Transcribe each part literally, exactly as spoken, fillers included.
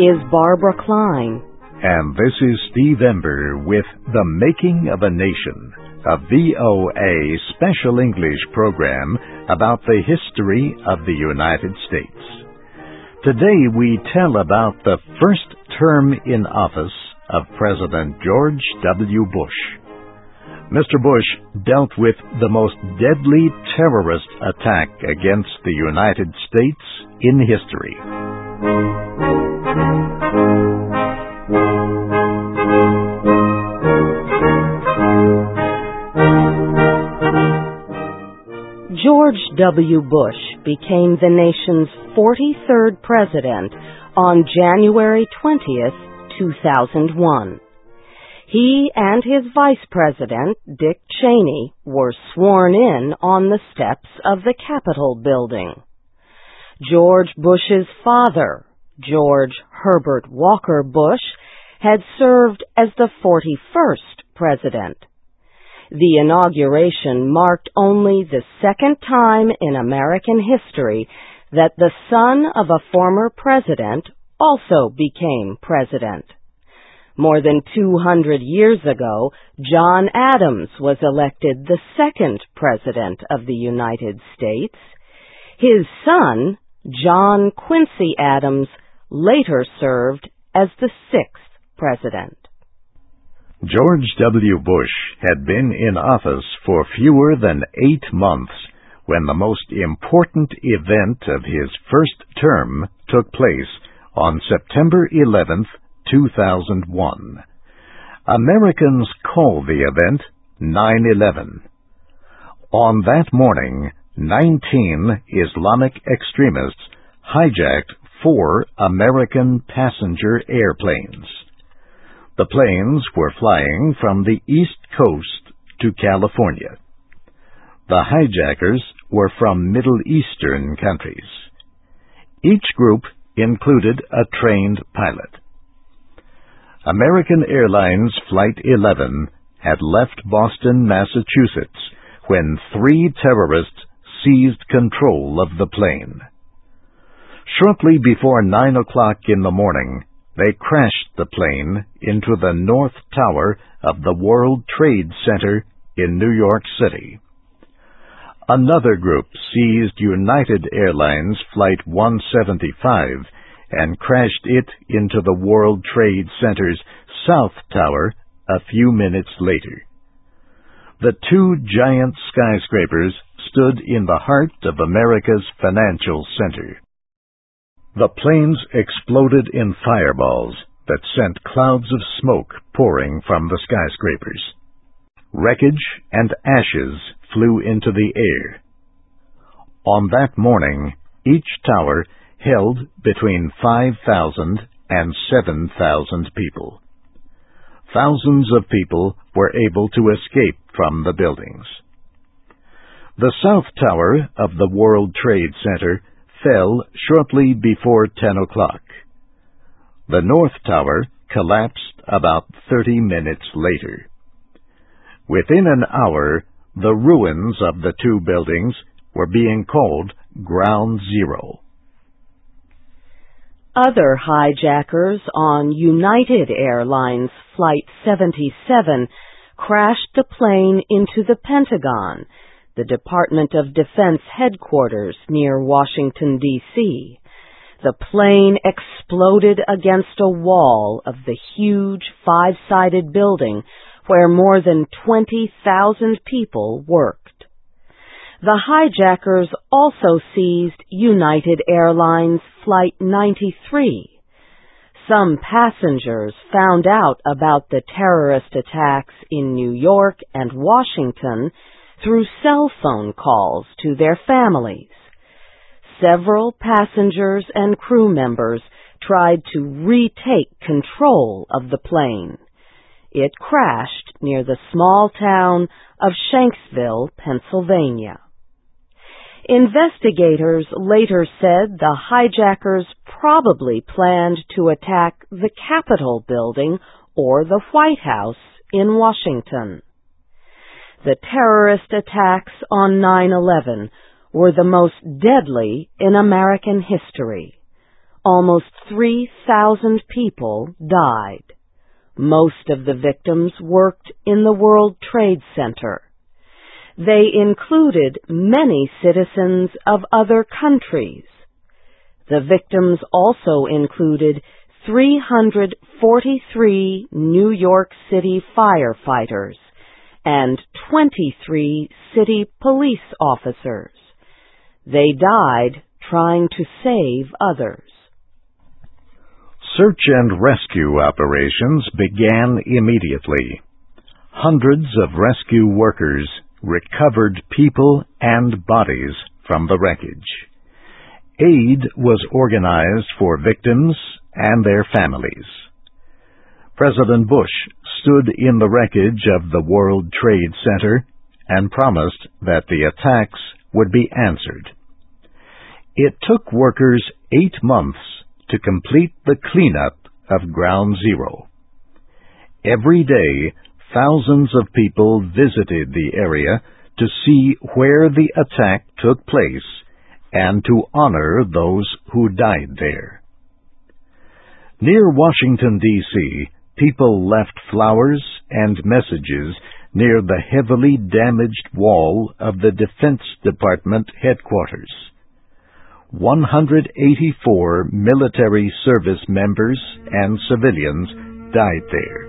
is Barbara Klein. And this is Steve Ember with The Making of a Nation, a V O A special English program about the history of the United States. Today we tell about the first term in office of President George W. Bush. Mister Bush dealt with the most deadly terrorist attack against the United States in history. George W. Bush became the nation's forty-third president on January twentieth, two thousand one. He and his vice president, Dick Cheney, were sworn in on the steps of the Capitol building. George Bush's father, George Herbert Walker Bush, had served as the forty-first president. The inauguration marked only the second time in American history that the son of a former president also became president. More than two hundred years ago, John Adams was elected the second president of the United States. His son, John Quincy Adams, later served as the sixth president. George W. Bush had been in office for fewer than eight months when the most important event of his first term took place on September eleventh, two thousand one. Americans call the event nine eleven. On that morning, nineteen Islamic extremists hijacked four American passenger airplanes. The planes were flying from the East Coast to California. The hijackers were from Middle Eastern countries. Each group included a trained pilot. American Airlines Flight eleven had left Boston, Massachusetts, when three terrorists seized control of the plane. Shortly before nine o'clock in the morning, they crashed the plane into the North Tower of the World Trade Center in New York City. Another group seized United Airlines Flight one seventy-five and crashed it into the World Trade Center's South Tower a few minutes later. The two giant skyscrapers stood in the heart of America's financial center. The planes exploded in fireballs that sent clouds of smoke pouring from the skyscrapers. Wreckage and ashes flew into the air. On that morning, each tower held between five thousand and seven thousand people. Thousands of people were able to escape from the buildings. The South Tower of the World Trade Center fell shortly before ten o'clock. The North Tower collapsed about thirty minutes later. Within an hour, the ruins of the two buildings were being called Ground Zero. Other hijackers on United Airlines Flight seventy-seven crashed the plane into the Pentagon, the Department of Defense headquarters near Washington, D C The plane exploded against a wall of the huge five-sided building where more than twenty thousand people worked. The hijackers also seized United Airlines Flight ninety-three. Some passengers found out about the terrorist attacks in New York and Washington through cell phone calls to their families. Several passengers and crew members tried to retake control of the plane. It crashed near the small town of Shanksville, Pennsylvania. Investigators later said the hijackers probably planned to attack the Capitol building or the White House in Washington. The terrorist attacks on nine eleven were the most deadly in American history. almost three thousand people died. Most of the victims worked in the World Trade Center. They included many citizens of other countries. The victims also included three hundred forty-three New York City firefighters and twenty-three city police officers. They died trying to save others. Search and rescue operations began immediately. Hundreds of rescue workers recovered people and bodies from the wreckage. Aid was organized for victims and their families. President Bush stood in the wreckage of the World Trade Center and promised that the attacks would be answered. It took workers eight months to complete the cleanup of Ground Zero. Every day, thousands of people visited the area to see where the attack took place and to honor those who died there. Near Washington, D C, people left flowers and messages near the heavily damaged wall of the Defense Department headquarters. one hundred eighty-four military service members and civilians died there.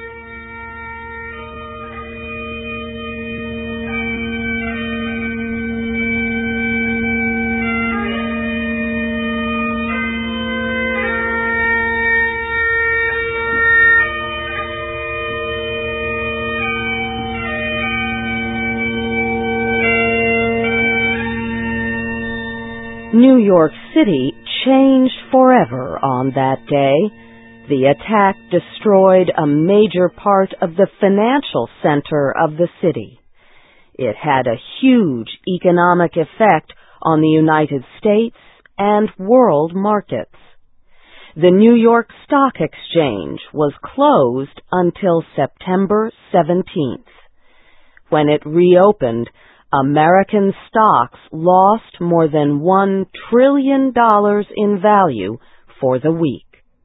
New York City changed forever on that day. The attack destroyed a major part of the financial center of the city. It had a huge economic effect on the United States and world markets. The New York Stock Exchange was closed until September seventeenth. When it reopened, American stocks lost more than one trillion dollars in value for the week.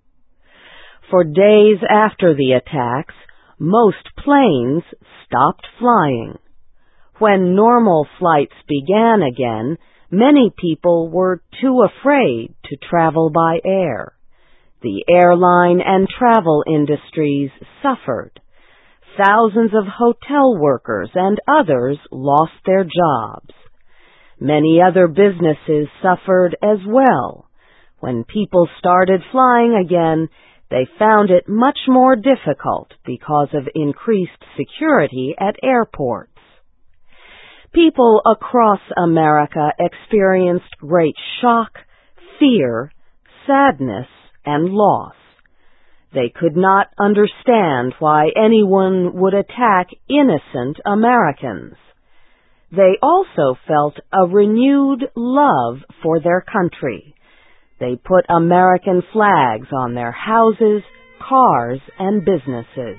For days after the attacks, most planes stopped flying. When normal flights began again, many people were too afraid to travel by air. The airline and travel industries suffered. Thousands of hotel workers and others lost their jobs. Many other businesses suffered as well. When people started flying again, they found it much more difficult because of increased security at airports. People across America experienced great shock, fear, sadness, and loss. They could not understand why anyone would attack innocent Americans. They also felt a renewed love for their country. They put American flags on their houses, cars, and businesses.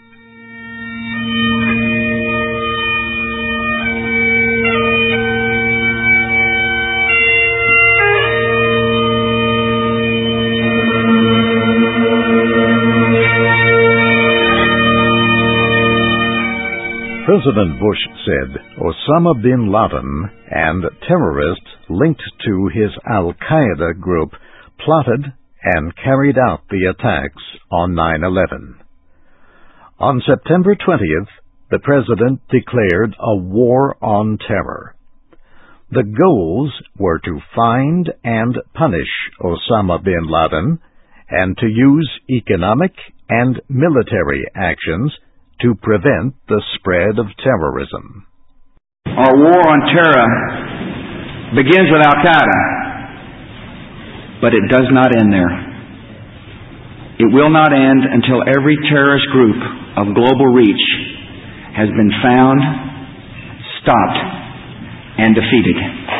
President Bush said Osama bin Laden and terrorists linked to his Al-Qaeda group plotted and carried out the attacks on nine eleven. On September twentieth, the President declared a war on terror. The goals were to find and punish Osama bin Laden and to use economic and military actions to prevent the spread of terrorism. Our war on terror begins with Al-Qaeda, but it does not end there. It will not end until every terrorist group of global reach has been found, stopped, and defeated.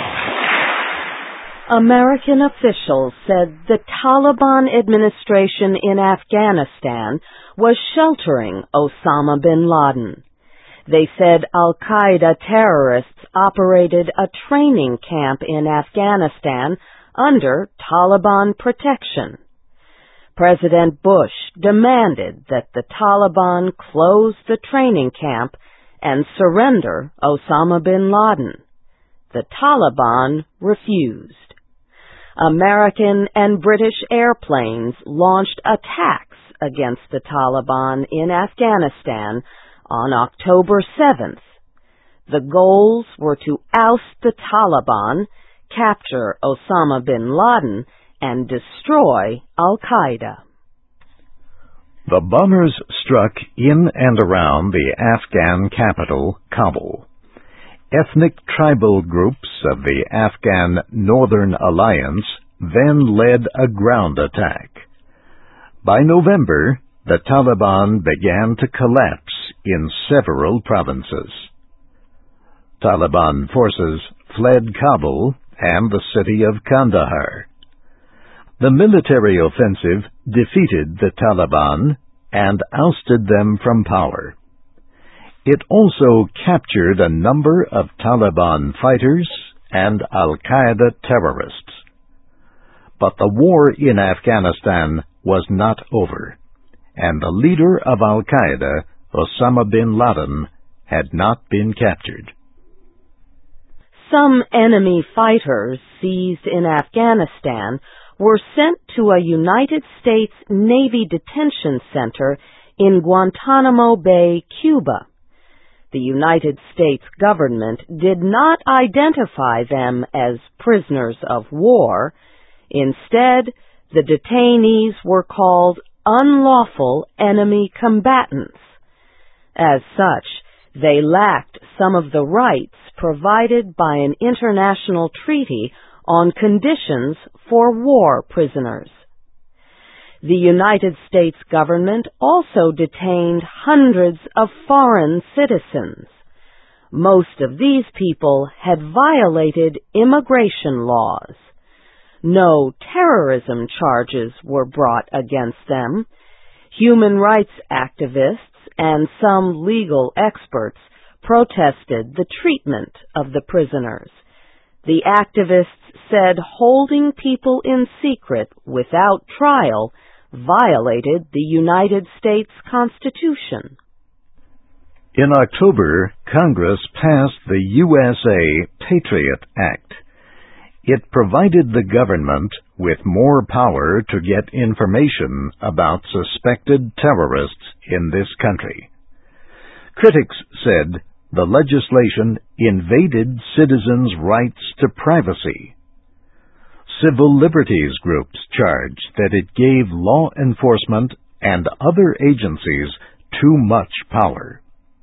American officials said the Taliban administration in Afghanistan was sheltering Osama bin Laden. They said Al-Qaeda terrorists operated a training camp in Afghanistan under Taliban protection. President Bush demanded that the Taliban close the training camp and surrender Osama bin Laden. The Taliban refused. American and British airplanes launched attacks against the Taliban in Afghanistan on October seventh. The goals were to oust the Taliban, capture Osama bin Laden, and destroy Al-Qaeda. The bombers struck in and around the Afghan capital, Kabul. Ethnic tribal groups of the Afghan Northern Alliance then led a ground attack. By November, the Taliban began to collapse in several provinces. Taliban forces fled Kabul and the city of Kandahar. The military offensive defeated the Taliban and ousted them from power. It also captured a number of Taliban fighters and Al-Qaeda terrorists. But the war in Afghanistan was not over, and the leader of Al-Qaeda, Osama bin Laden, had not been captured. Some enemy fighters seized in Afghanistan were sent to a United States Navy detention center in Guantanamo Bay, Cuba. The United States government did not identify them as prisoners of war. Instead, the detainees were called unlawful enemy combatants. As such, they lacked some of the rights provided by an international treaty on conditions for war prisoners. The United States government also detained hundreds of foreign citizens. Most of these people had violated immigration laws. No terrorism charges were brought against them. Human rights activists and some legal experts protested the treatment of the prisoners. The activists said holding people in secret without trial violated the United States Constitution. In October, Congress passed the U S A Patriot Act. It provided the government with more power to get information about suspected terrorists in this country. Critics said the legislation invaded citizens' rights to privacy. Civil liberties groups charged that it gave law enforcement and other agencies too much power.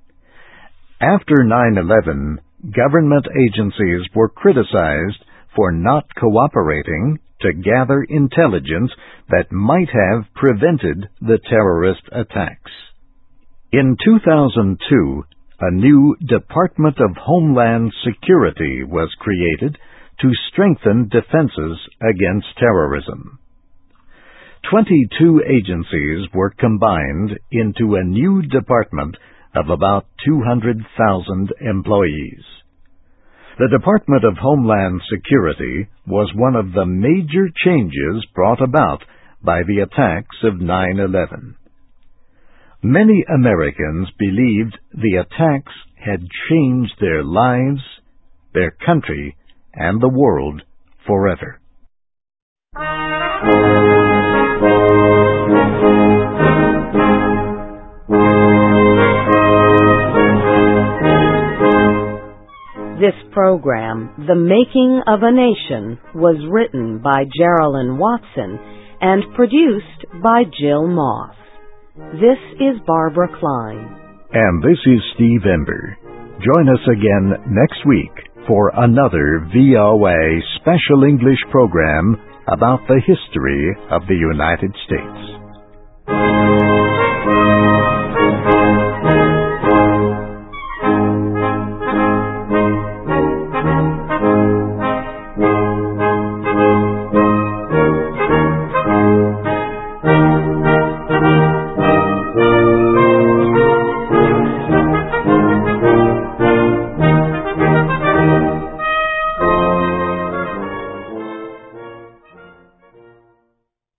After nine eleven, government agencies were criticized for not cooperating to gather intelligence that might have prevented the terrorist attacks. In two thousand two, a new Department of Homeland Security was created to strengthen defenses against terrorism. Twenty-two agencies were combined into a new department of about two hundred thousand employees. The Department of Homeland Security was one of the major changes brought about by the attacks of nine eleven. Many Americans believed the attacks had changed their lives, their country, and the world forever. This program, The Making of a Nation, was written by Geraldine Watson and produced by Jill Moss. This is Barbara Klein. And this is Steve Ember. Join us again next week for another V O A special English program about the history of the United States.